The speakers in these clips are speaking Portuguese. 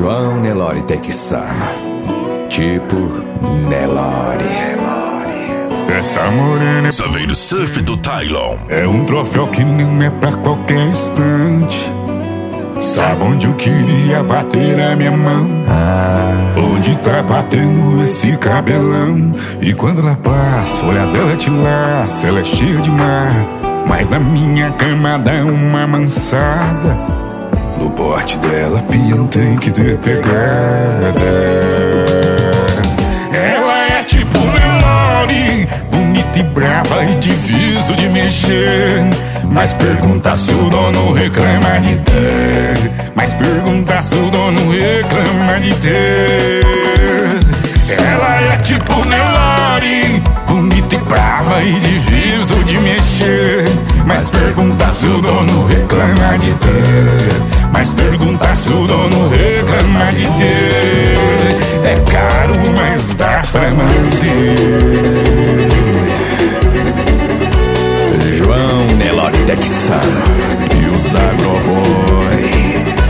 João Nelore Texano, tipo Nelore. Essa morena Saveiro Surf do Tylon é um troféu que não é pra qualquer instante. Sabe onde eu queria bater a minha mão? Onde tá batendo esse cabelão? E quando ela passa, o olhar dela te laça. Ela é cheia de mar, mas na minha cama dá uma mansada. No porte dela, peão tem que ter pegada. Ela é tipo Nelore, bonita e brava e difícil de mexer. Mas pergunta se o dono reclama de ter. Mas pergunta se o dono reclama de ter. Ela é tipo Nelore, bonita e brava e difícil de mexer. Mas pergunta se o dono reclama de ter. Mas pergunta se o dono reclama de ter. É caro, mas dá pra manter. João Nelore Texano E os agroboy.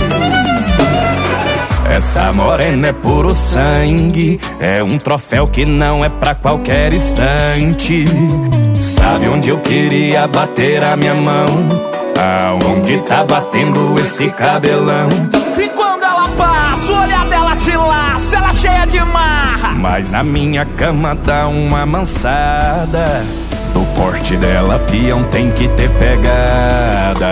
Essa morena é puro sangue, é um troféu que não é pra qualquer instante. Sabe onde eu queria bater a minha mão? Aonde tá batendo esse cabelão? E quando ela passa, o olhar dela te laça, ela cheia de marra. Mas na minha cama dá uma mansada. No porte dela, peão tem que ter pegada.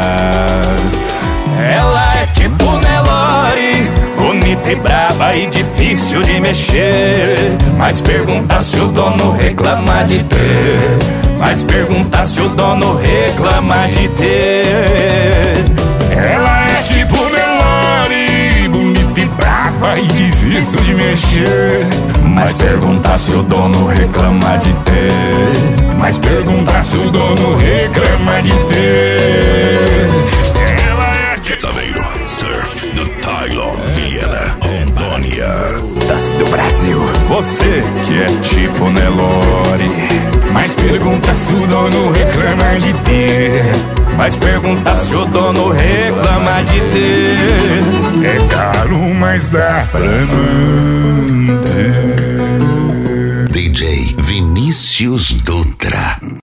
Ela é tipo Nelore, bonita e braba e difícil de mexer. Mas pergunta se o dono reclama de ter. Mas pergunta se o dono reclama de ter. Ela é tipo Nelore, bonita e brava e difícil de mexer. Mas pergunta se o dono reclama de ter. Mas pergunta se o dono reclama de ter. Ela é tipo Saveiro Surf do Tylon, Vilhena, Rondônia. das do Brasil. Você que é tipo Nelore. Mas pergunta se o dono reclama de ter. Mas pergunta se o dono reclama de ter. É caro, mas dá pra manter. DJ Vinícius Dutra.